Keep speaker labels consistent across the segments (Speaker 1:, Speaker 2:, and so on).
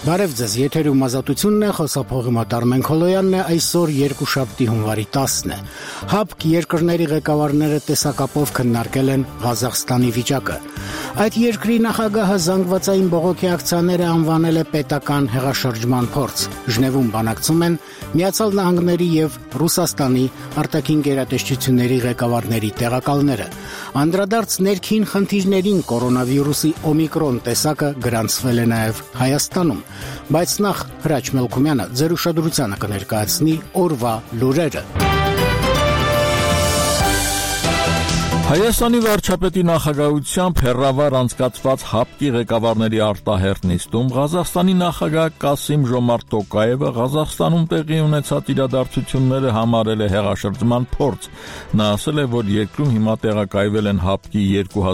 Speaker 1: Բարև ձեզ, եթերում ազատությունն է, խոսափողի մոտ Արմեն Քոլոյանն է, այսօր երկուշաբթի հունվարի 10-ն է։ ՀԱՊԿ երկրների ղեկավարները տեսակապով քննարկել են Ղազախստանի վիճակը։ Այդ երկրի նախագահը զանգվածային բողոքի ակցիաները անվանել է պետական հեղաշրջման փորձ։ Ժնևում բանակցում են Միացյալ Նահանգների եւ Ռուսաստանի արտաքին գերատեսչությունների ղեկավարների տեղակալները։ Անդրադարձ ներքին խնդիրներին կորոնավիրուսի օմիկրոն տեսակը գրանցվել է նաեւ Հայաստանում։ Բայց նախ Հրաչ Մելքումյանը ձեր ուշադրությանը կներկայացնի օրվա լուրերը։
Speaker 2: Հայաստանի վարչապետի նախագահությամբ հեռավար անցկացված ՀԱՊԿ-ի ղեկավարների արտահերթ նիստում Ղազախստանի նախագահ Կասիմ-Ժոմարտ Տոկաևը Ղազախստանում տեղի ունեցած իրադարձությունները համարել է հեղաշրջման փորձ։ Նա ասել է, որ երկրում հիմա տեղակայվել են ՀԱՊԿ-ի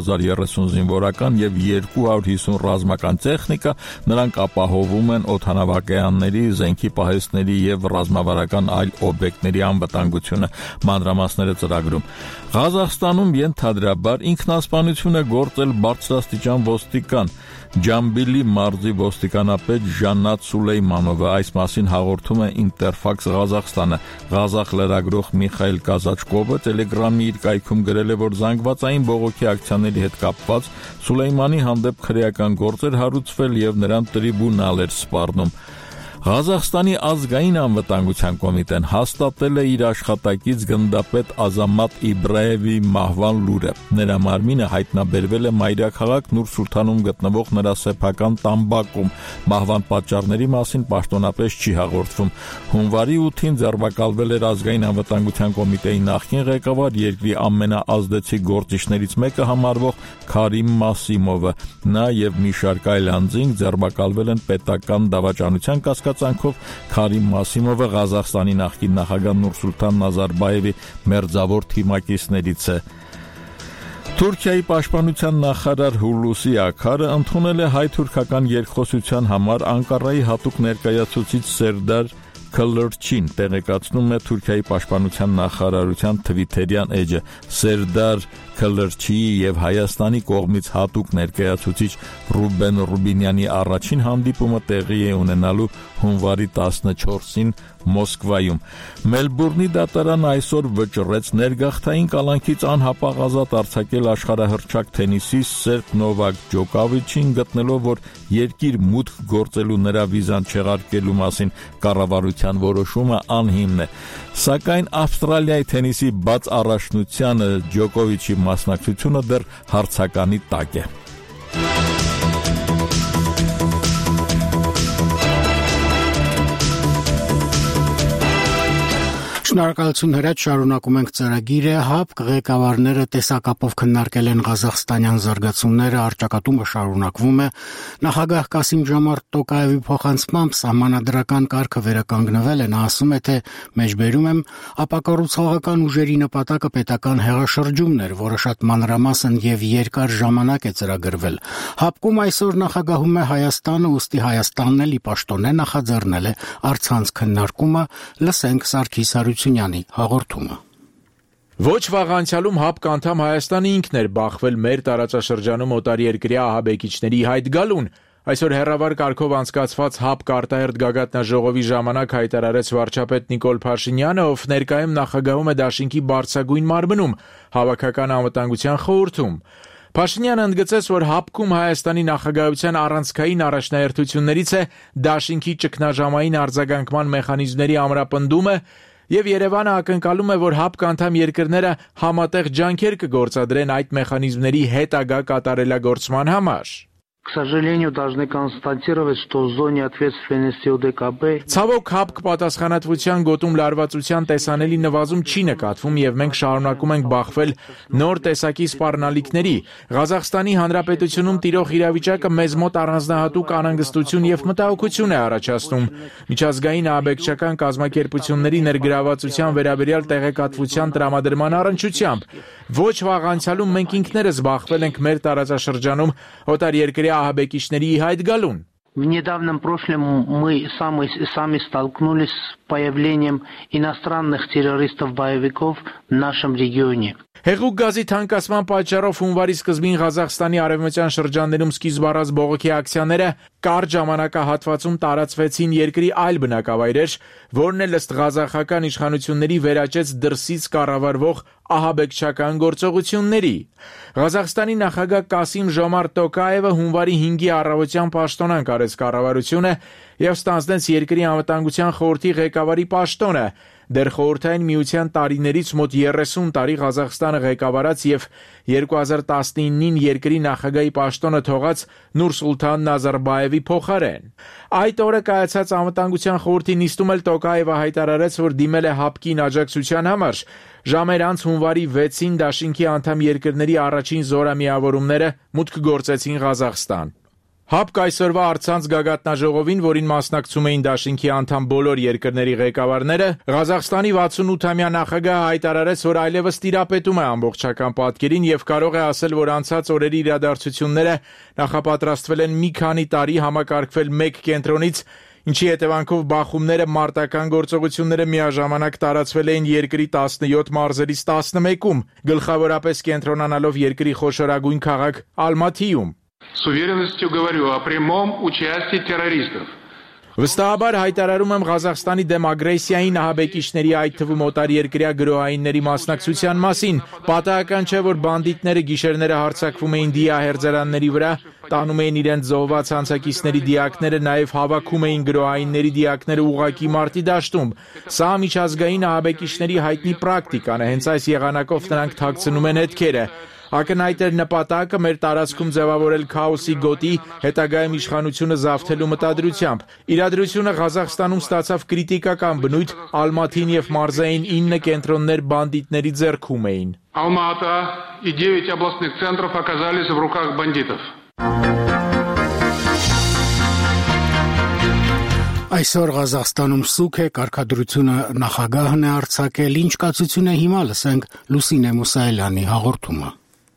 Speaker 2: 2030 զինվորական եւ 250 ռազմական տեխնիկա, նրանք ապահովում են օդանավակայանների, զենքի պահեստների եւ ռազմավարական այլ օբյեկտների անվտանգությունը, մանրամասները ծրագրում։ Ղազախստանում ենթադրաբար ինքնասպանություն է գործել բարձրաստիճան ոստիկան Ջամբիլի մարզի ոստիկանապետ Ժաննատ Սուլեյմանովը, այս մասին հաղորդում է Ինտերֆաքս Ղազախստանը։ Ղազախ լրագրող Միխայել Կազաչկովը Տելեգրամի իր կայքում գրել է, որ զանգվածային բողոքի ակցիաների հետ կապված Սուլեյմանի հանդեպ քրեական գործ էր հարուցվել եւ նրան տրիբունալ էր սպառնում։ Ղազախստանի ազգային անվտանգության կոմիտեն հաստատել է իր աշխատակից գնդապետ Ազամատ Իբրահիմի մահվան լուրը։ Նրա մարմինը հայտնաբերվել է մայրաքաղաք Նուր Սուլթանում գտնվող նրա սեփական տամբակում։ Մահվան պատճառների մասին պաշտոնապես չի հաղորդվում։ Հունվարի 8-ին ձերբակալվել էր ազգային անվտանգության կոմիտեի նախկին ղեկավար, երկրի ամենաազդեցիկ գործիչներից մեկը համարվող Քարիմ Մասիմովը։ Նա եւ մի շարք այլ անձինք ձերբակալվել են պետական դավաճանության կասկածանքով։ Քարիմ Մասիմովը Ղազախստանի նախկին նախագահ Նուրսուլտան Նազարբայևի մերձավոր թիմակիցներից է։ Թուրքիայի պաշտպանության նախարար Հուլուսի Աքարը ընդունել է հայ-թուրքական երկխոսության համար Անկարայի հատուկ ներկայացուցիչ Սերդար Քլրչին, տեղեկացնում է Թուրքիայի պաշտպանության նախարարության թվիթերյան էջը։ Սերդար Քլրչիի եւ Հայաստանի կողմից հատուկ ներկայացուցիչ Ռուբեն Ռուբինյանի առաջին հանդիպումը տեղի է ունենալու հունվարի 14-ին Մոսկվայում։ Մելբուրնի դատարանը այսօր վճռեց ներգաղթային կալանքից անհապաղ ազատ արձակել աշխարհահռչակ թենիսիստ սերբ Նովակ Ջոկովիչին, գտնելով, որ երկիր մուտք գործելու նրա վիզան չեղարկելու մասին կառավարության որոշումը անհիմն է։ Սակայն Ավստրալիայի թենիսի բաց առաջնությանը Ջոկովիչի մասնակցությունը դեռ հարցականի տակ է։
Speaker 1: Շնորհակալություն Հրաչ, շարունակում ենք ծրագիրը։ ՀԱՊԿ ղեկավարները տեսակապով քննարկել են ղազախստանյան զարգացումները, առճակատումը շարունակվում է։ Նախագահ Կասիմ-Ժոմարտ Տոկաևի փոխանցմամբ սահմանադրական կարգը վերականգնվել է, նա ասում է, թե մեջբերում եմ ապակառուցողական ուժերի նպատակը պետական հեղաշրջումն էր, որը շատ մանրամասն եւ երկար ժամանակ է ծրագրվել։ ՀԱՊԿ-ում այսօր նախագահում է Հայաստանը, ուստի Հայաստանն էլ ի պաշտոնե նախաձեռնել է առցանց քննարկումը։ Լսենք Սարգիս Հարությունյանի հաղորդումը։
Speaker 3: Ոչ վաղ անցյալում ՀԱՊԿ անդամ Հայաստանը ինքն էր բախվել մեր տարածաշրջանում օտարերկրյա ահաբեկիչների հայտ գալուն։ Այսօր հեռավար կարգով անցկացված ՀԱՊԿ արտահերթ գագաթնաժողովի ժամանակ հայտարարեց վարչապետ Նիկոլ Փաշինյանը, ով ներկայում նախագահում է դաշինքի բարձրագույն մարմնում, Հավաքական անվտանգության խորհրդում։ Փաշինյանը ընդգծեց, որ ՀԱՊԿ-ում Հայաստանի նախագահության առանցքային առաջնահերթություններից է դաշինքի ճգնաժամային արձագանքման մեխանիզմների ամրապնդումը, եւ Երևանը ակնկալում է, որ ՀԱՊԿ անդամ երկրները համատեղ ջանքեր կգործադրեն այդ մեխանիզմների հետագա կատարելագործման համար։
Speaker 4: К сожалению, должны констатировать, что в зоне ответственности ΟԴԿԲ
Speaker 3: Ցավոք ՀԱՊԿ պատասխանատվության գոտում լարվածության տեսանելի նվազում չի նկատվում եւ մենք շարունակում ենք բախվել նոր տեսակի սպառնալիքների։ Ղազախստանի Հանրապետությունում տիրող իրավիճակը մեզ մոտ առանձնահատուկ անհանգստություն եւ մտահոգություն է առաջացնում։ Միջազգային ահաբեկչական կազմակերպությունների ներգրավվածության վերաբերյալ տեղեկատվության տրամադրման առնչությամբ ոչ վաղ անցյալում մենք ինքներս բախվել ենք մեր տարածաշրջանում օտարերկրյա ահաբեկիչների հայտ գալուն։
Speaker 4: В недавнем прошлом мы сами столкнулись с появлением иностранных террористов-боевиков в нашем регионе.
Speaker 3: Հեղուկ գազի թանկացման պատճառով հունվարի սկզբին Ղազախստանի արևմտյան շրջաններում սկիզբ առած բողոքի ակցիաները կարճ ժամանակահատվածում տարածվեցին երկրի այլ բնակավայրեր, որն էլ ըստ ղազախական իշխանությունների վերաճեց դրսից կառավարվող ահաբեկչական գործողությունների։ Ղազախստանի նախագահ Կասիմ Ժոմարտ Տոկաևը հունվարի 5-ի առավոտյան պաշտոնանկ արեց կառավարությունը եւ ստանձնեց երկրի անվտանգության խորհրդի ղեկավարի պաշտոնը։ Դեռ խորհրդային միության տարիներից մոտ 30 տարի Ղազախստանը ղեկավարած եւ 2019-ին երկրի նախագահի պաշտոնը թողած Նուրսուլթան Նազարբաևի փոխարեն։ Այդ օրը կայացած անվտանգության խորհրդի նիստում էլ Տոկաևը հայտարարեց, որ դիմել է ՀԱՊԿ-ին աջակցության համար։ Ժամեր անց հունվարի 6-ին դաշինքի անդամ երկրների առաջին զորամիավորումները մուտք գործեցին Ղազախստան։ ՀԱՊԿ այսօրվա առցանց գագաթնաժողովին, որին մասնակցում էին դաշինքի անդամ բոլոր երկրների ղեկավարները, Ղազախստանի 68-ամյա նախագահը հայտարարեց, որ այլևս տիրապետում է ամբողջական պատկերին եւ կարող է ասել, որ անցած օրերի իրադարձությունները նախապատրաստվել են մի քանի տարի համակարգվել մեկ կենտրոնից, ինչի հետևանքով բախումները մարտական գործողությունները միաժամանակ տարածվել էին երկրի 17 մարզերից 11-ում, գլխավորապես կենտրոնանալով երկրի խոշորագույն քաղաք Ալմաթիում։
Speaker 5: С уверенностью говорю о прямом участии террористов.
Speaker 3: Վստահաբար հայտարարում եմ Ղազախստանի դեմ ագրեսիային ահաբեկիչների, այդ թվում օտարերկրյա գրոհայինների մասնակցության մասին։ Պատահական չէ, որ բանդիտները գիշերները հարձակվում էին դիահերձարանների վրա, տանում էին իրենց զոհված հանցակիցների դիակները, նաև հավաքում էին գրոհայինների դիակները ուղղակի մարտի դաշտում։ Սա միջազգային ահաբեկիչների հայտնի պրակտիկան է, հենց այս եղանակով նրանք թաքցնում են հետքերը։ Ակնհայտ էր նպատակը մեր տարածքում ձևավորել քաոսի գոտի, հետագայում իշխանությունը զավթելու մտադրությամբ։ Իրադրությունը Ղազախստանում ստացավ կրիտիկական բնույթ, Ալմաթին եւ մարզային 9 կենտրոններ բանդիտների ձեռքում էին։
Speaker 5: Алма-Ата и 9 областных центров оказались в руках бандитов.
Speaker 1: Այսօր Ղազախստանում սուք է, կարգադրությունը նախագահն է արձակել, ինչ կացություն է հիմա լսենք Լուսինե Մուսայելյանի հաղորդումը։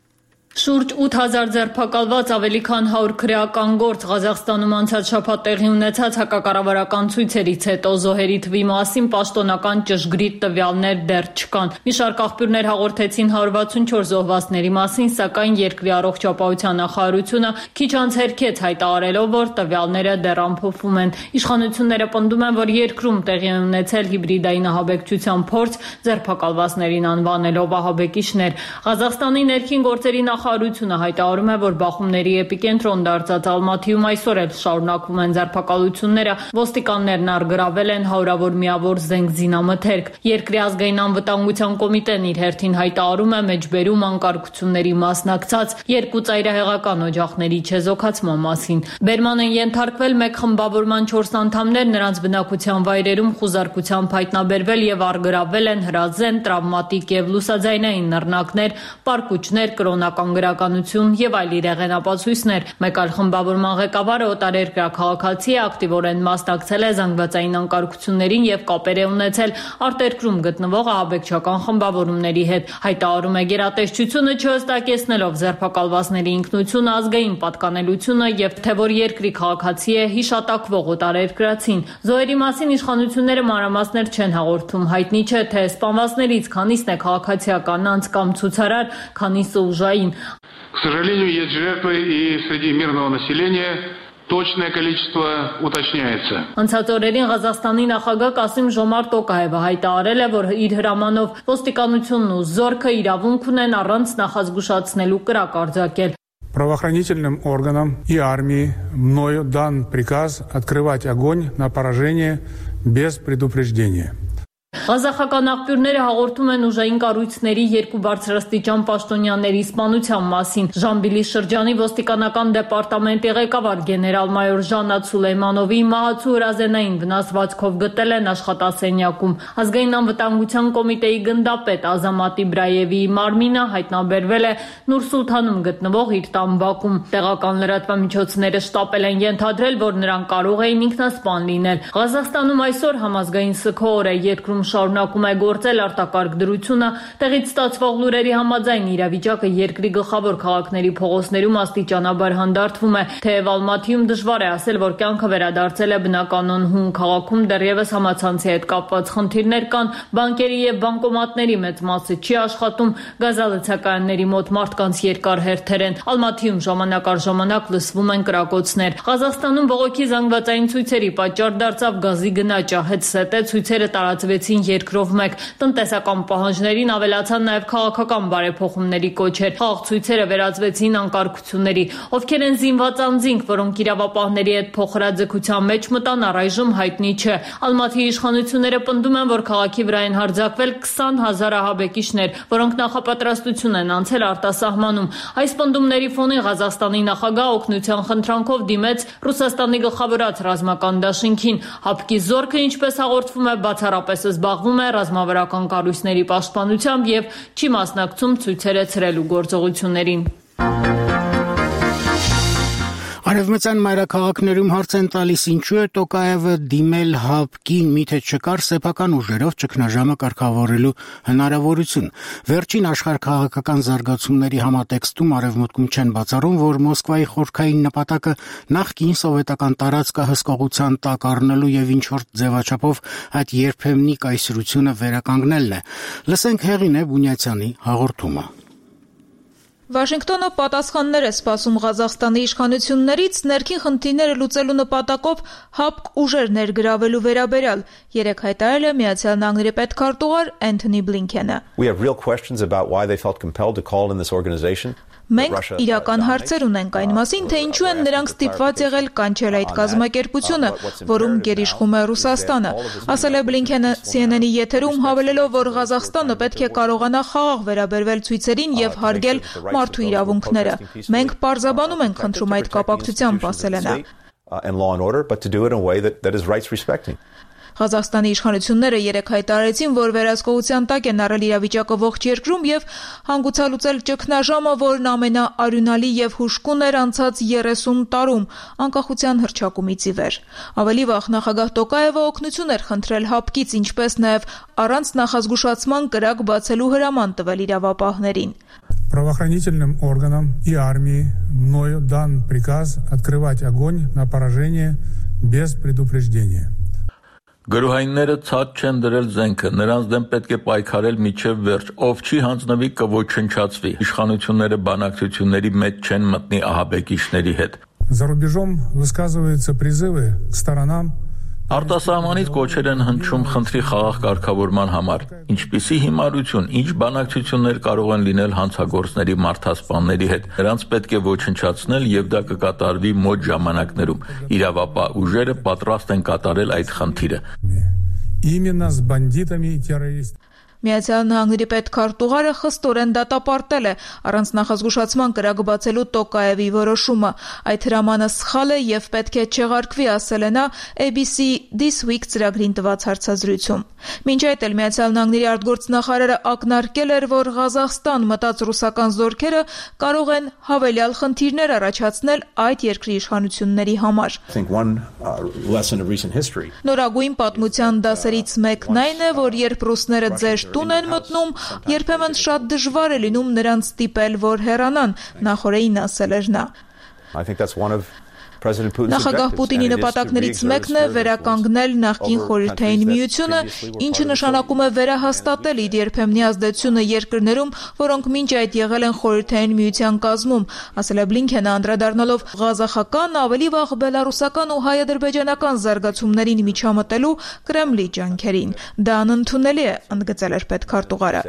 Speaker 6: Շուրջ 8000 ձերբակալված, ավելի քան 100 քրեական գործ Ղազախստանում անցած շաբաթ տեղի ունեցած հակակառավարական ցույցերից հետո զոհերի թվի մասին պաշտոնական ճշգրիտ տվյալներ դեռ չկան։ Մի շարք աղբյուրներ հաղորդեցին 164 զոհվածների մասին, սակայն երկրի առողջապահության նախարարությունը քիչ անց հերքեց հայտարարելով, որ տվյալները դեռ ամփոփվում են։ Իշխանությունները պնդում են, որ երկրում տեղի ունեցել հիբրիդային ահաբեկչության փորձ, ձերբակալվածներին անվանելով ահաբեկիչներ։ Ղազախստանի ներքին գործերի նախարարությունը հայտարարում է, որ բախումների էպիկենտրոն դարձած Ալմաթիում այսօր էլ շարունակվում են ձերբակալությունները, ոստիկաններն առգրավել են հարյուրավոր միավոր զենք զինամթերք։ Երկրի ազգային անվտանգության կոմիտեն իր հերթին հայտարարում է մեջբերում անկարգությունների մասնակցած 2 ծայրահեղական օջախների չեզոքացման մասին։ Բերման են ենթարկվել մեկ խմբավորման 4 անդամներ, նրանց բնակության վայրերում խուզարկությամբ հայտնաբերվել եւ առգրավել են հրազեն, տրավմատիկ եւ լուսաձայնային նռնակներ, պարկուճներ, կրոնական գրականություն եւ այլ իրեղենապացույցներ։ Մեկ այլ խմբավորման ղեկավարը օտարերկրյա քաղաքացի է, ակտիվորեն մասնակցել է զանգվածային անկարգություններին եւ կապեր է ունեցել արտերկրում գտնվող ահաբեկչական խմբավորումների հետ։ Հայտարարում է գերատեսչությունը, չհստակեցնելով ձերբակալվածների ինքնությունը, ազգային պատկանելությունը եւ թե որ երկրի քաղաքացի է հիշատակվող օտարերկրացին։ Զոհերի մասին իշխանությունները մանրամասներ չեն հաղորդում։ Հայտնի չէ, թե սպանվածներից քանիսն է քաղաքացիական անձ կամ ցուցարար, քանիսը ուժային։
Speaker 5: К сожалению, есть жертвы и среди мирного населения. Точное количество уточняется.
Speaker 6: Անցած օրերին Ղազախստանի նախագահ Կասիմ Ժոմարտ Տոկաևը հայտարարել է, որ իր հրամանով ոստիկանությունն ու զորքը իրավունք ունեն առանց նախազգուշացնելու կրակ արձակել։
Speaker 7: Правоохранительным органам и армии мною дан приказ открывать огонь на поражение без предупреждения.
Speaker 6: Ղազախական աղբյուրները հաղորդում են ուժային կառույցների 2 բարձրաստիճան պաշտոնյաների սպանության մասին։ Ժամբիլի շրջանի ոստիկանական դեպարտամենտի ղեկավար գեներալ-մայոր Ժաննատ Սուլեյմանովի մահացու հրազենային վնասվածքով գտել են աշխատասենյակում։ Ազգային անվտանգության կոմիտեի գնդապետ Ազամատ Իբրայևի մարմինը հայտնաբերվել է Նուրսուլթանում գտնվող իր տան բակում։ Տեղական լրատվամիջոցները շտապել են ենթադրել, որ նրանք կարող էին ինքնասպան լինել։ Ղազախստանում այսօր համազգային սգո օր է, երկրում շարունակում է գործել արտակարգ դրությունը, տեղից ստացվող լուրերի համաձայն իրավիճակը երկրի գլխավոր քաղաքների փողոցներում աստիճանաբար հանդարտվում է, թեև Ալմաթիում դժվար է ասել, որ կյանքը վերադարձել է բնականոն հուն քաղաքում դեռևս համացանցի հետ կապված խնդիրներ կան, բանկերի եւ բանկոմատների մեծ մասը չի աշխատում, գազալցակայանների մոտ մարդկանց երկար հերթեր են։ Ալմաթիում ժամանակ առ ժամանակ լսվում են կրակոցներ։ Ղազախստանում բողոքի զանգվածային ցույցերի պատճառ դարձավ գազի գնաճը, հետսետե ցույցերը տարածվեցին երկրով մեկ։ Տնտեսական պահանջներին ավելացան նաեւ քաղաքական բարեփոխումների կոչեր։ Խաղ ցույցերը վերածվեցին անկարգությունների։ Ովքեր են զինված անձինք, որոնք իրավապահների հետ փոխհրաձգության մեջ մտան, առայժմ հայտնի չէ։ Ալմաթիի իշխանությունները պնդում են, որ քաղաքի վրա են հարձակվել 20,000 ահաբեկիչներ, որոնք նախապատրաստություն են անցել արտասահմանում։ Այս պնդումների ֆոնին Ղազախստանի նախագահ օգնության խնդրանքով դիմեց Ռուսաստանի գլխավորած ռազմական դաշինքին։ ՀԱՊԿ-ի զորքը, ինչպես հաղորդվում է, բացառապես զբաղվում է ռազմավարական կառույցների պաշտպանությամբ եւ չի մասնակցում ցույցերը ցրելու գործողություններին։
Speaker 1: Արևմտյան մայրաքաղաքներում հարց են տալիս, ինչու է Տոկաևը դիմել ՀԱՊԿ-ին, միթե չկար սեփական ուժերով ճգնաժամը կարգավորելու հնարավորություն։ Վերջին աշխարհաքաղաքական զարգացումների համատեքստում Արևմուտքում չեն բացառում, որ Մոսկվայի խորքային նպատակը նախկին սովետական տարածքը հսկողության տակ առնելու եւ ինչ-որ ձևաչափով այդ երբեմնի կայսրությունը վերականգնելն է։ Լսենք Հեղինե Բունյացյանի հաղորդումը։
Speaker 8: Վաշինգտոնը պատասխաններ է սպասում Ղազախստանի իշխանություններից ներքին խնդիրները լուծելու նպատակով ՀԱՊԿ ուժեր ներգրավելու վերաբերյալ, երեկ հայտարարել է Միացյալ Նահանգների պետքարտուղար Էնթոնի Բլինքենը։ Մենք իրական հարցեր ունենք այն մասին, թե ինչու են նրանք ստիպված եղել կանչել այդ կազմակերպությունը, որում գերիշխում է Ռուսաստանը, ասել է Բլինքենը CNN-ի եթերում, հավելելով, որ Ղազախստանը պետք է կարողանա խաղաղ վերաբերվել ցույցերին եւ հարգել մարդու իրավունքները։ Մենք պարզաբանում ենք խնդրում այդ կապակցությամբ, ասել է նա։ Ղազախստանի իշխանությունները երեկ հայտարարեցին, որ վերահսկողության տակ են առել իրավիճակը ողջ երկրում եւ հանգուցալուծել ճգնաժամը, որն ամենաարյունալի եւ հուժկուն էր անցած 30 տարում, անկախության հռչակումից ի վեր։ Ավելի վաղ նախագահ Տոկաևը օգնություն էր խնդրել ՀԱՊԿ-ից, ինչպես նաեւ առանց նախազգուշացման կրակ բացելու հրաման տվել իրավապահներին։
Speaker 7: Правоохранительным органам и армии мною дан приказ открывать огонь на поражение без предупреждения.
Speaker 2: Գրուհայինները ցած չեն դրել զենքը, նրանց դեմ պետք է պայքարել մինչև վերջ, ով չի հանձնվի կոչնչացվի, իշխանությունները բանակցությունների մեջ չեն մտնի ահաբեկիչների հետ։
Speaker 7: За рубежом высказываются призывы к сторонам
Speaker 2: Արտասահմանից կոչեր են հնչում խնդրի խաղաղ կարգավորման համար, ինչպիսի հիմարություն, ինչ բանակցություններ կարող են լինել հանցագործների մարդասպանների հետ, նրանց պետք է ոչնչացնել եւ դա կկատարվի մոտ ժամանակներում, իրավապահ ուժերը պատրաստ են կատարել այդ խնդիրը։
Speaker 7: Именно с бандитами и террористами.
Speaker 8: Միացյալ Նահանգների պետքարտուղարը խստորեն դատապարտել է առանց նախազգուշացման կրակ բացելու Տոկաևի որոշումը։ Այդ հրամանը սխալ է եւ պետք է չեղարկվի, ասել է նա ABC This Week ծրագրին տված հարցազրույցում։ Մինչ այդ էլ Միացյալ Նահանգների արտգործնախարարը ակնարկել էր, որ Ղազախստան մտած ռուսական զորքերը կարող են հավելյալ խնդիրներ առաջացնել այդ երկրի իշխանությունների համար։ Նորագույն պատմության դասերից մեկն այն է, որ երբ ռուսները ձեր տուն են մտնում, երբեմն շատ դժվար է լինում նրանց ստիպել, որ հեռանան, նախորդին ասել էր նա։ Նախագահ Պուտինի նպատակներից մեկն է վերականգնել նախկին Խորհրդային Միությունը, ինչը նշանակում է վերահաստատել իր երբեմնի ազդեցությունը երկրներում, որոնք մինչ այդ եղել են Խորհրդային Միության կազմում, ասել է Բլինքենը, անդրադառնալով ղազախական, ավելի վաղ բելարուսական ու հայ-ադրբեջանական զարգացումներին միջամտելու Կրեմլի ջանքերին։ Դա անընդունելի է, ընդգծել էր պետքարտուղարը։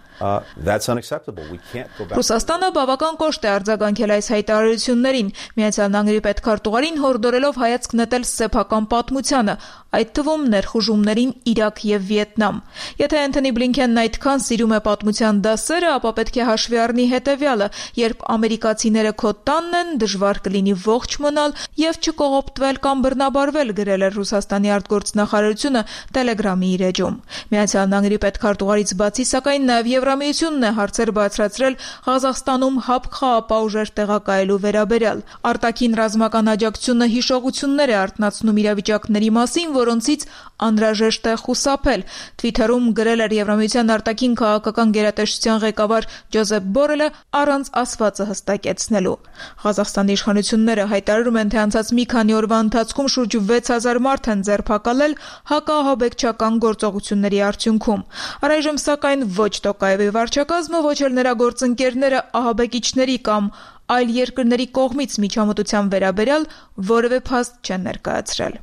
Speaker 8: Ռուսաստանը բավական կոշտ է արձագանքել այս հայտարարություններին, Միացյալ Նահանգների պետքարտուղարին հորդորելով հայացք նետել սեփական պատմությանը, այդ թվում ներխուժումներին Իրաք եւ Վիետնամ։ Եթե Էնթոնի Բլինքենն այդքան սիրում է պատմության դասերը, ապա պետք է հաշվի առնի հետեւյալը. երբ ամերիկացիները քո տանն են, դժվար կլինի ողջ մնալ եւ չկողոպտվել կամ բռնաբարվել, գրել է Ռուսաստանի արտգործնախարարությունը Telegram-ի իր էջում։ Միացյալ Նահանգների պետքարտուղարից բացի, սակայն նաեւ Եվրամիությունն է հարցեր բարձրացրել Ղազախստանում ՀԱՊԿ խաղապահ ուժեր տեղակայելու վերաբերյալ։ Արտաքին ռազմական աջակցությունը հիշողություններ է արթնացնում իրավիճակների մասին, որոնցից անհրաժեշտ է խուսափել։ Թվիթերում գրել էր Եվրամիության արտաքին քաղաքական գերատեսչության ղեկավար Ջոզեփ Բորելը առանց ասվածը հստակեցնելու։ Ղազախստանի իշխանությունները հայտարարում են, թե անցած մի քանի օրվա ընթացքում շուրջ 6000 մարդ են ձերբակալել հակաահաբեկչական գործողությունների արդյունքում։ Առայժմ սակայն ոչ Տոկաևի վարչակազմը, ոչ էլ նրա գործընկերները ահաբեկիչների կամ այլ երկրների կողմից միջամտության վերաբերյալ որևէ փաստ չեն ներկայացրել։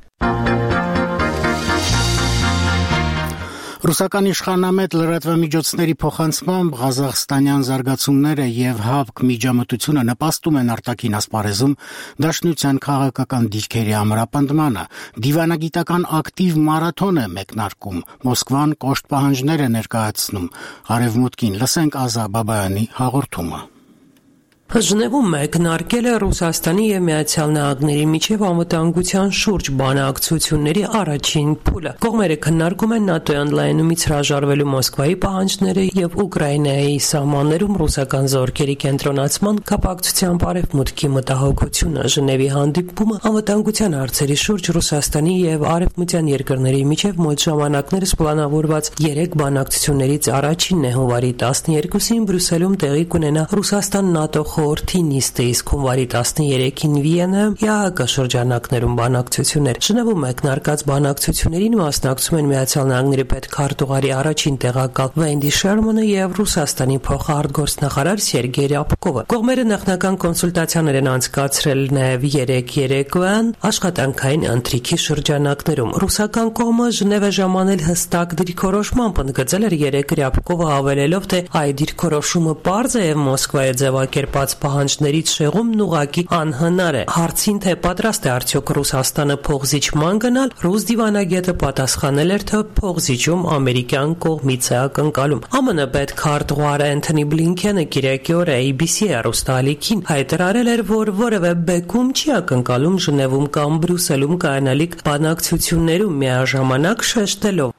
Speaker 1: Ռուսական իշխանամետ լրատվամիջոցների փոխանցմամբ ղազախստանյան զարգացումները եւ ՀԱՊԿ միջամտությունը նպաստում են արտաքին ասպարեզում դաշնության քաղաքական դիրքերի ամրապնդմանը։ Դիվանագիտական ակտիվ մարաթոն է մեկնարկում։ Մոսկվան կոշտ պահանջներ է ներկայացնում Արևմուտքին։ Լսենք Ազա Բաբայանի հաղորդումը։
Speaker 9: Ժնևում մեկնարկել է Ռուսաստանի եւ Միացյալ Նահանգների միջև անվտանգության շուրջ բանակցությունների առաջին փուլը։ Կողմերը քննարկում են ՆԱՏՕ-ի ընդլայնումից հրաժարվելու Մոսկվայի պահանջները եւ Ուկրաինայի սահմաններում ռուսական զորքերի կենտրոնացման կապակցությամբ Արևմուտքի մտահոգությունը։ Ժնևի հանդիպումը անվտանգության հարցերի շուրջ Ռուսաստանի եւ արևմտյան երկրների միջև մոտ ժամանակներս պլանավորված 3 բանակցություններից առաջինն է հունվարի 12-ին Բրյուսելում տեղի կունենա Ռուսաստան-ՆԱՏՕ խորհրդի նիստը, իսկ հունվարի 13-ին Վիեննայում ԵԱՀԿ շրջանակներում բանակցություններ։ Ժնևում մեկնարկած բանակցություններին մասնակցում են Միացյալ Նահանգների պետքարտուղարի առաջին տեղակալ Վենդի Շերմանը եւ Ռուսաստանի փոխարտգործնախարար Սերգեյ Ռյաբկովը։ Կողմերը նախնական կոնսուլտացիաներ են անցկացրել նաեւ 3 երեկոյան աշխատանքային ընթրիքի շրջանակներում։ Ռուսական կողմը Ժնև է ժամանել հստակ դիրքորոշմամբ, ընդգծել էր երեկ Ռյաբկովը հավելելով, թե այդ դիրքորոշումը պարզ է եւ Մոսկվայի ձևակերպած պահանջներից շեղումն ուղղակի անհնար է։ Հարցին, թե պատրաստ է արդյոք Ռուսաստանը փողզիջման գնալ, ռուս դիվանագետը պատասխանել էր, թե փողզիջում ամերիկյան կողմից է ակնկալում։ ԱՄՆ պետքարտուղար Էնթոնի Բլինքենը կիրակի օրը ABC հեռուստաալիքին հայտարարել էր, որ որևէ բեկում չի ակնկալում Ժնևում կամ Բրյուսելում կայանալիք բանակցություններում միաժամանակ շեշտելով.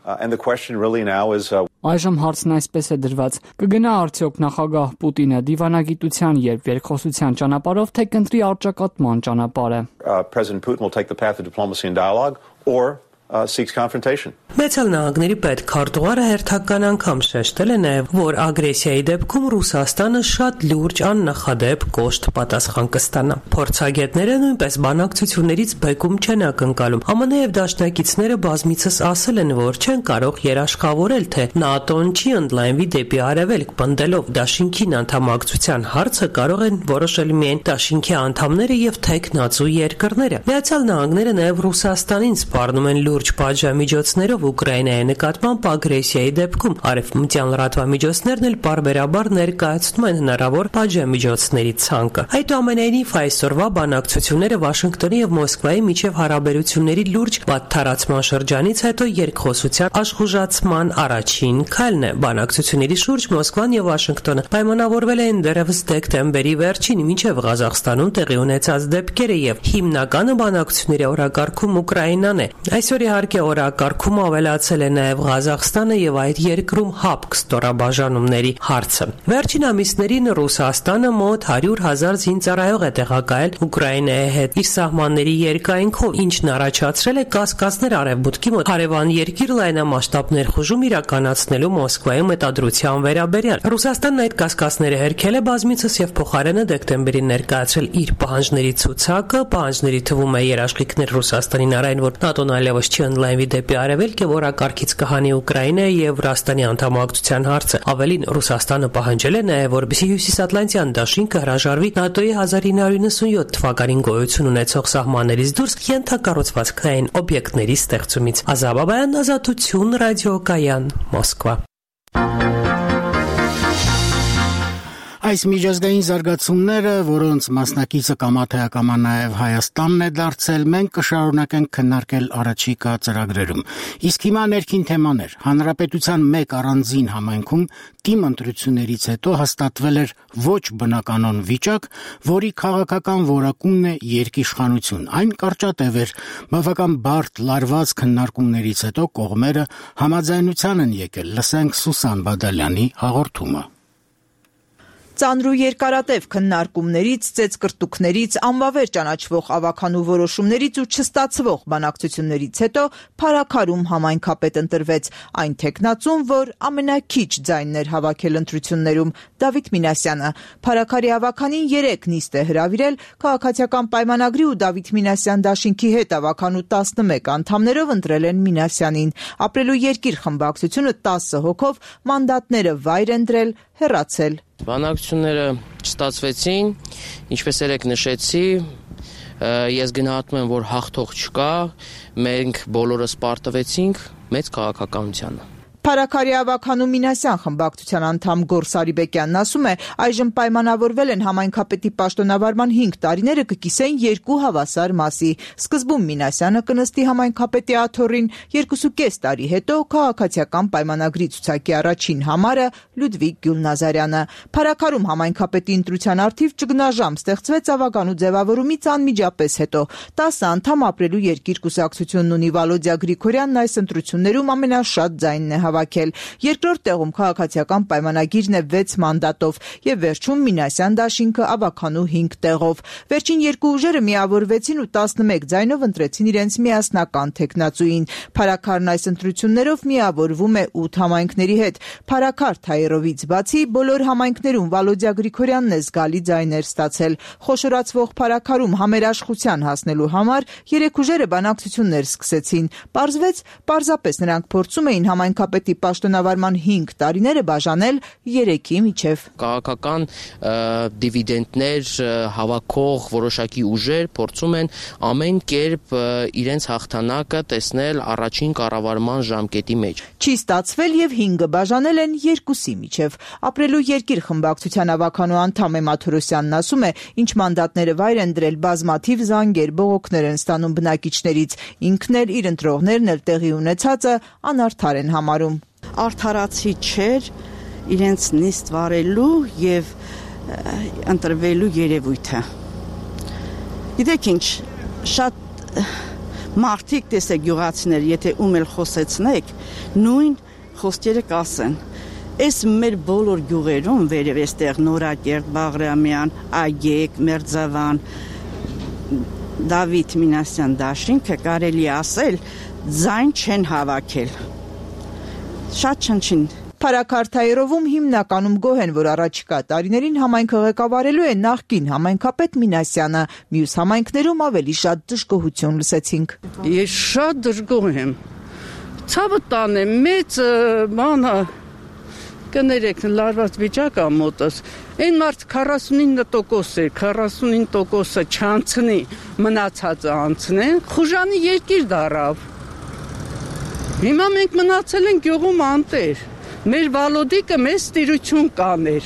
Speaker 10: Այժմ հարցն այսպես է դրված. կգնա արդյոք նախագահ Պուտինը դիվանագիտության եւ երկխոսության ճանապարհով, թե կընտրի առճակատման ճանապարհը?
Speaker 11: President Putin will take the path of diplomacy and dialogue or seeks confrontation.
Speaker 9: Միացյալ Նահանգների պետքարտուղարը հերթական անգամ շեշտել է նաև, որ ագրեսիայի դեպքում Ռուսաստանը շատ լուրջ աննախադեպ կոշտ պատասխան կստանա։ Փորձագետները նույնպես բանակցություններից բեկում չեն ակնկալում։ ԱՄՆ եւ դաշնակիցները բազմիցս ասել են, որ չեն կարող երաշխավորել, թե ՆԱՏՕ-ն չի ընդլայնվի դեպի արևելք, պնդելով դաշինքին անդամակցության հարցը կարող են որոշել միայն դաշինքի անդամները եւ թեկնածու երկրները։ Միացյալ Նահանգները նաև Ռուսաստանին սպառնում են լուրջ պատժամիջոցներով Ուկրաինայի նկատմամբ ագրեսիայի դեպքում արևմտյան լրատվամիջոցներն էլ պարբերաբար ներկայացնում են հնարավոր պատժամիջոցների ցանկը։ Այդուամենայնիվ այսօրվա բանակցությունները Վաշինգտոնի եւ Մոսկվայի միջև հարաբերությունների լուրջ պատթարացման շրջանից հետո երկխոսության աշխուժացման առաջին քայլն է։ Բանակցությունների շուրջ Մոսկվան եւ Վաշինգտոնը պայմանավորվել են դեռևս դեկտեմբերի վերջին, մինչև Ղազախստանում տեղի ունեցած դեպքերը եւ հիմնականը բանակցությունների օրակարգում Ուկրաինան է։ Այսօր իհարկե օրակարգում ավելացել է նաև Ղազախստանը եւ այդ երկրում ՀԱՊԿ ստորաբաժանումների հարցը։ Վերջին ամիսներին Ռուսաստանը մոտ 100,000 զինծառայող է տեղակայել Ուկրաինայի հետ իր սահմանների երկայնքով, ինչն առաջացրել է կասկածներ արևմուտքի մոտ հարևան երկիր լայնամասշտաբ ներխուժում իրականացնելու Մոսկվայի մտադրության վերաբերյալ։ Ռուսաստանն այդ կասկածները հերքել է բազմիցս եւ փոխարենը դեկտեմբերին ներկայացրել իր պահանջների ցուցակը։ Պահանջների թվում է երաշխիքներ Ռուսաստանին առայն, որ ՆԱՏՕ-ն այլևս չի ընդլայնվի դեպի արևելք եւ օրակարգից կհանի Ուկրաինայի եւ Վրաստանի անդամակցության հարցը։ Ավելին, Ռուսաստանը պահանջել է նաեւ, որպեսզի Հյուսիսատլանտյան դաշինքը հրաժարվի ՆԱՏՕ-ի 1997 թվականին գոյություն ունեցող սահմաններից դուրս ենթակառուցվածքային օբյեկտների ստեղծումից։ Ազաբաբայան, Ազատություն, ռադիոկայան, Մոսկվա։
Speaker 1: Այս միջազգային զարգացումները, որոնց մասնակիցը կամա նաև Հայաստանն է դարձել, մենք կշարունակենք քննարկել առաջիկա ծրագրերում։ Իսկ հիմա ներքին թեմաներ։ Հանրապետության մեկ առանձին համայնքում թիմ ընտրություններից հետո հաստատվել էր ոչ բնականon վիճակ, որի քաղաքական որակումն է երկիշխանություն։ Այն կարճատև էր, բավական բարդ լարված քննարկումներից հետո կողմերը համաձայնության են եկել։ Լսենք Սուսան Բադալյանի հաղորդումը։
Speaker 12: Ծանր ու երկարատև քննարկումներից, ծեծկրտուկներից, անվավեր ճանաչվող ավականու որոշումներից ու չստացվող բանակցություններից հետո Փարաքարում համայնքապետ ընտրվեց այն թեկնածուն, որ ամենաքիչ ձայնն էր հավաքել ընտրություններում՝ Դավիթ Մինասյանը։ Փարաքարի ավականին 3 նիստ է հրավիրել, քաղաքացիական պայմանագրի ու Դավիթ Մինասյան դաշինքի հետ ավականու 11 անդամներով ընտրել են Մինասյանին։ Ապրելու երկիր խմբակցությունը 10 հոգով մանդատները վայր են դրել, հեռացել։
Speaker 13: Բանակցությունները չստացվեցին, ինչպես երեք նշեցի, ես գնահատում եմ, որ հաղթող չկա, մենք բոլորս պարտվեցինք մեծ քաղաքականությանը։
Speaker 12: Փարաքարի ավականու Մինասյան խմբակցության անդամ Գոռ Սարիբեկյանն ասում է, այժմ պայմանավորվել են համայնքապետի պաշտոնավարման 5 տարիները կկիսեն 2 հավասար մասի։ Սկզբում Մինասյանը կնստի համայնքապետի աթոռին, 2.5 տարի հետո քաղաքացիական պայմանագրի ցուցակի առաջին համարը Լյուդվիգ Գյուլնազարյանը։ Փարաքարում համայնքապետի ընտրության արդիվ ճգնաժամ ստեղծվեց ավականու ձևավորումից անմիջապես հետո։ 10 անդամ ապրելու երկիր կուսակցությունն ունի Վալոդիա Գրիգորյանն այս ընտրություններում ամենաշատ ձայնն է հավաքել։ Երկրորդ տեղում քաղաքացիական պայմանագիրն է 6 մանդատով եւ վերջում Մինասյան դաշինքը ավականու 5 տեղով։ Վերջին երկու ուժերը միավորվեցին ու 11 ձայնով ընտրեցին իրենց միասնական թեկնածուին։ Փարաքարն այս ընտրություններով միավորվում է 8 համայնքների հետ։ Փարաքար Թայերովից բացի բոլոր համայնքներում Վալոդիա Գրիգորյանն է զգալի ձայներ ստացել։ Խոշորացվող Փարաքարում համերաշխության հասնելու համար 3 ուժերը բանակցություններ սկսեցին։ Պարզապես նրանք փորձում էին համայնքապետի պաշտոնավարման 5 տարիները բաժանել 3-ի միջև։
Speaker 13: Քաղաքական դիվիդենտներ հավաքող որոշակի ուժեր փորձում են ամեն կերպ իրենց հաղթանակը տեսնել առաջին կառավարման ժամկետի մեջ։
Speaker 12: Չի ստացվել եւ 5-ը բաժանել են 2-ի միջև։ Ապրելու երկիր խմբակցության ավականու անդամ Էմմա Թորոսյանն ասում է, ինչ մանդատները վայր են դրել բազմաթիվ զանգեր, բողոքներ են ստանում բնակիչներից։ Ինքն էլ իր ընտրողներն էլ տեղի ունեցածը անարդար են համարում։
Speaker 14: Արդարացի չէր իրենց նիստ վարելու եւ ընտրվելու երևույթը։ Գիտեք ինչ, շատ մարդիկ տեսեք գյուղացիներ, եթե ում էլ խոսեցնեք, նույն խոսքերը կասեն։ Այս մեր բոլոր գյուղերում վերև էստեղ Նորակերտ, Բաղրամյան, Այգեկ, Մերձավան, Դավիթ Մինասյան դաշինքը կարելի ասել ձայն չեն հավաքել։ Շատ չնչին։
Speaker 12: Փարաքար Թայերովում հիմնականում գոհ են, որ առաջիկա տարիներին համայնքը ղեկավարելու է նախկին համայնքապետ Մինասյանը։ Մյուս համայնքներում ավելի շատ դժգոհություն լսեցինք։
Speaker 14: Ես շատ դժգոհ եմ։ Ցավը տանեմ, մեծ բանը կներեք լարված վիճակա մոտս։ Այն մարդ 49% է, 49%-ը չանցնի, մնացածը անցնեն, խուժանի երկիր դարավ։ Հիմա մենք մնացել ենք գյուղում անտեր։ Մեր Վալոդիկը մեծ տիրություն կաներ։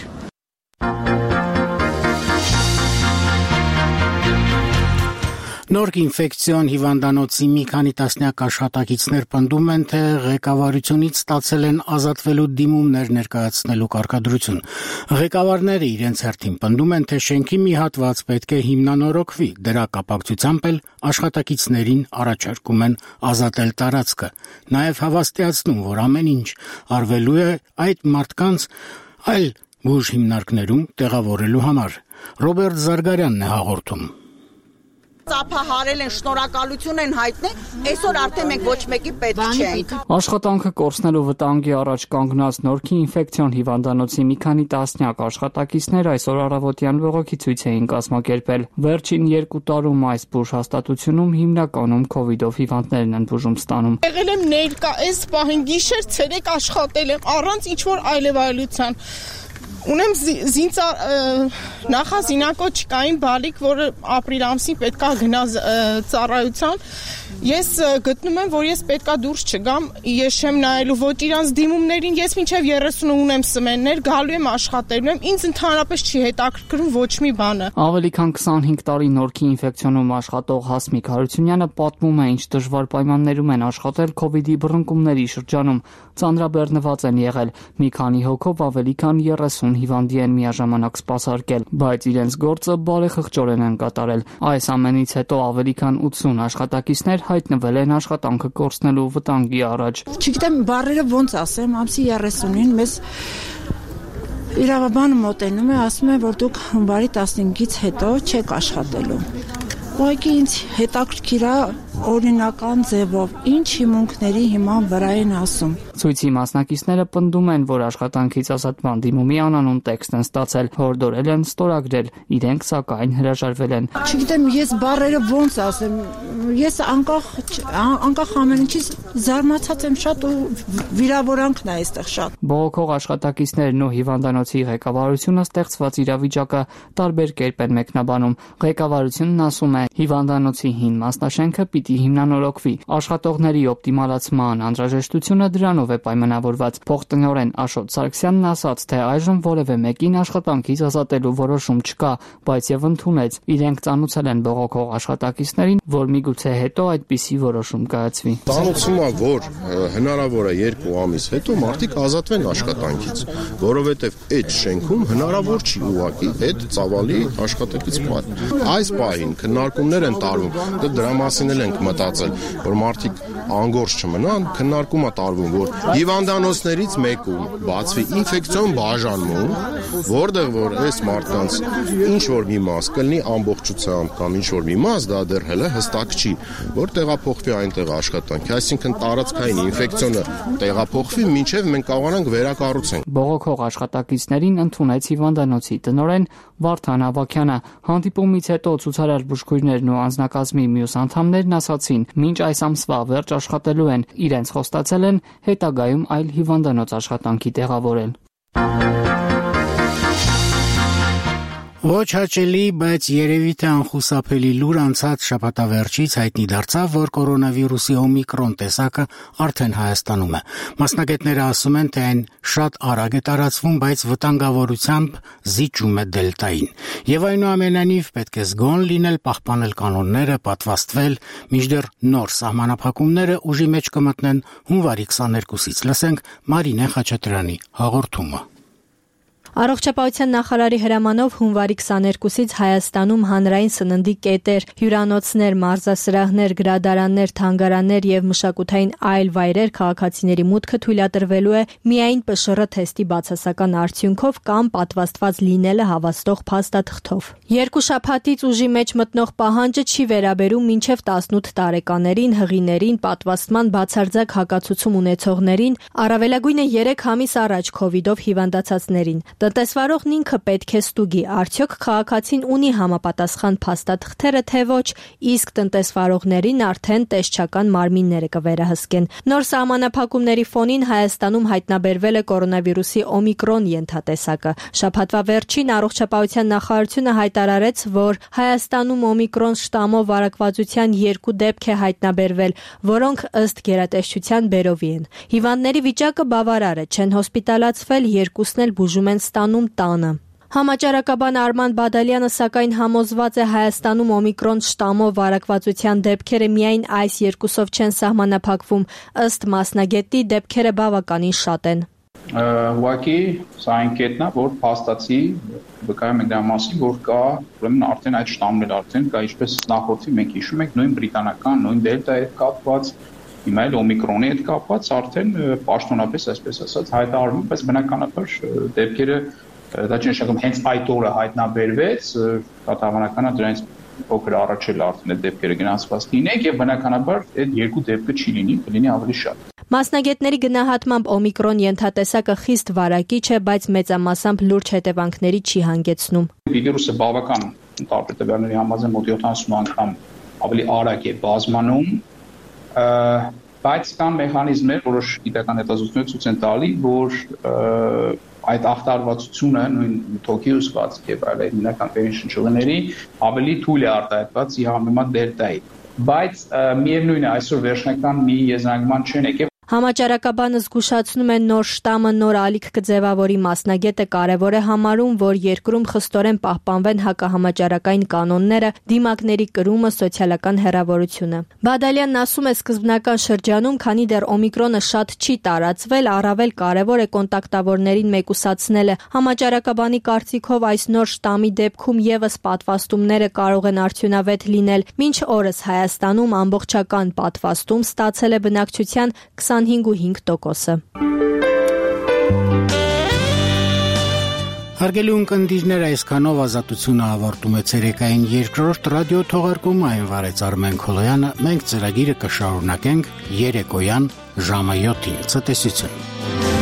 Speaker 1: Նոր ինֆեկցիոն հիվանդանոցի մի քանի տասնյակ աշխատակիցներ պնդում են, թե ղեկավարությունից ստացել են ազատվելու դիմումներ ներկայացնելու կարգադրություն։ Ղեկավարները իրենց հերթին պնդում են, թե շենքի մի հատված պետք է հիմնանորոգվի, դրա կապակցությամբ էլ աշխատակիցներին առաջարկում են ազատել տարածքը։ Նաև հավաստիացնում, որ ամեն ինչ արվելու է այդ մարդկանց այլ բուժ հիմնարկներում տեղավորելու համար։ Ռոբերտ Զարգարյանն է հաղորդում։
Speaker 15: Ծափահարել են, շնորհակալություն են հայտնել, այսօր արդեն մենք ոչ մեկի պետք չենք։
Speaker 10: Աշխատանքը կորցնելու վտանգի առաջ կանգնած Նորքի ինֆեկցիոն հիվանդանոցի մի քանի տասնյակ աշխատակիցներ այսօր առավոտյան բողոքի ցույց էին կազմակերպել։ Վերջին 2 տարում այս բուժ հաստատությունում հիմնականում COVID-ով հիվանդներն են բուժում ստանում։
Speaker 16: Եղել եմ ներկա, այս պահին գիշեր ցերեկ աշխատել եմ առանց ինչ-որ այլևայելության։ Ունեմ նախազինակոչկային բալիկ, որը ապրիլ ամսին պետք է գնա ծառայության, Ես գտնում եմ, որ ես պետքա դուրս չգամ, ես չեմ նայելու ոչ իրանց դիմումներին, ես մինչև 30 ունեմ սմեններ, գալու եմ աշխատելու եմ, ինձ ընդհանրապես չի հետաքրքրում ոչ մի բանը։
Speaker 10: Ավելի քան 25 տարի Նորքի ինֆեկցիոնում աշխատող Հասմիկ Հարությունյանը պատմում է, ինչ դժվար պայմաններում են աշխատել COVID-ի բռնկումների շրջանում, ծանրաբեռնված են եղել, մի քանի հոգով ավելի քան 30 հիվանդի են միաժամանակ սպասարկել, բայց իրենց գործը բարեխղճորեն են կատարել։ Այս ամենից հետո ավելի քան 80 աշխատակիցներ հայտնվել են աշխատանքը կորցնելու վտանգի առաջ։
Speaker 14: Չգիտեմ բառերը ոնց ասեմ, ամսի 30-ին մեզ իրավաբանը մոտենում է, ասում է, որ դուք հունվարի 15-ից հետո չեք աշխատելու։ Ուղղակի ինձ հետաքրքիր է օրինական ձևով ինչ հիմունքների հիման վրա են ասում։
Speaker 10: Ցույցի մասնակիցները պնդում են, որ աշխատանքից ազատման դիմումի անանուն տեքստ են ստացել, հորդորել են ստորագրել, իրենք սակայն հրաժարվել են։
Speaker 14: Չգիտեմ, ես բառերը ոնց ասեմ, ես անկախ ամեն ինչից զարմացած եմ շատ ու վիրավորանքն է այստեղ շատ։
Speaker 10: Բողոքող աշխատակիցներն ու հիվանդանոցի ղեկավարությունը ստեղծված իրավիճակը տարբեր կերպ են մեկնաբանում։ Ղեկավարությունն ասում է, հիվանդանոցի հին մասնաշենքը պիտի հիմնանորոգվի։ Աշխատողների օպտիմալացման անհրաժեշտությունը դրանով է պայմանավորված։ Փոխտնօրեն Աշոտ Սարգսյանն ասաց, թե այժմ որևէ մեկին աշխատանքից ազատելու որոշում չկա, բայց եւ ընդունեց։ Իրենք ծանուցել են բողոքող աշխատակիցներին, որ միգուցե հետո այդպիսի որոշում կայացվի։
Speaker 17: Ծանուցում է, որ հնարավոր է 2 ամիս հետո մարդիկ ազատվեն աշխատանքից, որովհետեւ այդ շենքում հնարավոր չի ուղղակի այդ ծավալի աշխատակից պահել։ Այս պահին քննարկումներ են տարվում, դրա մասին ենք մտածել, որ մարդիկ անգործ չմնան, քննարկում է տարվում, որ հիվանդանոցներից մեկում բացվի ինֆեկցիոն բաժանմուն, որտեղ որ այս մարդկանց ինչ որ մի մաս կլինի ամբողջությամբ կամ ինչ որ մի մաս, դա դեռ հələ հստակ չի, որ տեղափոխվի այնտեղ աշխատանքի, այսինքն տարածքային ինֆեկցիոնը տեղափոխվի, մինչև մենք կարողանանք վերակառուցենք։
Speaker 10: Բողոքող աշխատակիցներին ընդունեց հիվանդանոցի տնօրեն Վարդան Ավագյանը։ Հանդիպումից հետո ցուցարար բուժքույրներն ու անձնակազմի մյուս անդամներն ասացին, մինչ այս ամսվա վերջ աշխատելու են, իրենց խոստացել են հետագայում այլ հիվանդանոց աշխատանքի տեղավորել։
Speaker 1: Ոչ հաճելի, բայց երևի թե անխուսափելի լուր անցած շաբաթավերջից հայտնի դարձավ, որ կորոնավիրուսի օմիկրոն տեսակը արդեն Հայաստանում է։ Մասնագետները ասում են, թե այն շատ արագ է տարածվում, բայց վտանգավորությամբ զիջում է դելտային։ Եվ այնուամենայնիվ պետք է զգոն լինել, պահպանել կանոնները, պատվաստվել, մինչդեռ նոր սահմանափակումները ուժի մեջ կմտնեն հունվարի 22-ից։ Լսենք Մարինե Խաչատրյանի հաղորդումը։
Speaker 18: Առողջապահության նախարարի հրամանով հունվարի 22-ից Հայաստանում հանրային սննդի կետեր, հյուրանոցներ, մարզասրահներ, գրադարաններ, թանգարաններ եւ մշակութային այլ վայրեր քաղաքացիների մուտքը թույլատրվելու է միայն ՊՇՌ թեստի բացասական արդյունքով կամ պատվաստված լինելը հավաստող փաստաթղթով։ Երկու շաբաթից ուժի մեջ մտնող պահանջը չի վերաբերում մինչև 18 տարեկաներին, հղիներին, պատվաստման բացարձակ հակացուցում ունեցողներին, առավելագույնը 3 ամիս առաջ COVID-ով հիվանդացածներին։ Տնտեսվարողն ինքը պետք է ստուգի, արդյոք քաղաքացին ունի համապատասխան փաստաթղթերը, թե ոչ, իսկ տնտեսվարողներին արդեն տեսչական մարմինները կվերահսկեն։ Նոր սահմանափակումների ֆոնին Հայաստանում հայտնաբերվել է կորոնավիրուսի օմիկրոն ենթատեսակը։ Շաբաթվա վերջին առողջապահության նախարարությունը հայտարարեց, որ Հայաստանում օմիկրոն շտամով վարակվածության 2 դեպք է հայտնաբերվել, որոնք ըստ գերատեսչության բերովի են։ Հիվանդների վիճակը բավարար է, չեն հոսպիտալացվել, երկուսն էլ բուժում են ստանում տանը։ Համաճարակաբան Արման Բադալյանը սակայն համոզված է Հայաստանում օմիկրոն շտամով վարակվածության դեպքերը միայն այս երկուսով չեն սահմանափակվում, ըստ մասնագետի դեպքերը բավականին շատ են։
Speaker 19: Ուղղակի սա այն կետն է, որ փաստացի վկայում ենք դրա մասին, որ կա ուրեմն արդեն այդ շտամներ արդեն կա, ինչպես նախորդի մենք հիշում ենք, նույն բրիտանական, նույն դելտայի հետ կապված, հիմա էլ օմիկրոնի հետ կապված արդեն պաշտոնապես, այսպես ասած, հայտարարվում, բայց բնականաբար դեպքերը դա չի նշանակում հենց այդ օրը հայտնաբերվեց, կատաղանական է դրանից փոքր առաջ էլ արդեն այդ դեպքերը գնացված լինենք եւ բնականաբար այդ 2 դեպքը չի լինի, կլինի ավելի շատ։
Speaker 18: Մասնագետների գնահատմամբ օմիկրոն ենթատեսակը խիստ վարակիչ է, բայց մեծամասամբ լուրջ հետևանքների չի հանգեցնում։
Speaker 19: Վիրուսը բավական տարբեր տվյալների համաձայն մոտ 70 անգամ ավելի արագ է բազմանում, բայց կան մեխանիզմներ, որոշ գիտական հետազոտություններ ցույց են տալի, որ այդ ախտարվածությունը նույն թոքի հյուսված եւ այլ հիմնական վերին շնչուղիների ավելի թույլ է արտահայտված ի համեմատ դելտայի։ բայց միևնույն է այսօր վերջնական մի եզրանկման չեն եկել։
Speaker 18: Համաճարակաբանը զգուշացնում է նոր շտամը նոր ալիք կձևավորի մասնագետը կարևոր է համարում, որ երկրում խստորեն պահպանվեն հակահամաճարակային կանոնները, դիմակների կրումը, սոցիալական հեռավորությունը։ Բադալյանն ասում է, սկզբնական շրջանում, քանի դեռ օմիկրոնը շատ չի տարածվել, առավել կարևոր է կոնտակտավորներին մեկուսացնելը։ Համաճարակաբանի կարծիքով այս նոր շտամի դեպքում եւս պատվաստումները կարող են արդյունավետ լինել։ Մինչ օրս Հայաստանում ամբողջական պատվաստում ստացել է բնակչության 25.5%-ը։
Speaker 1: Հարգելի ունկնդիրներ, այսքանով ազատությունը ավարտում է ցերեկային երկրորդ ռադիո թողարկումը, այն վարեց Արմեն Քոլոյանը, մենք ծրագիրը կշարունակենք երեկոյան ժամը 7-ին։ Ցտեսություն։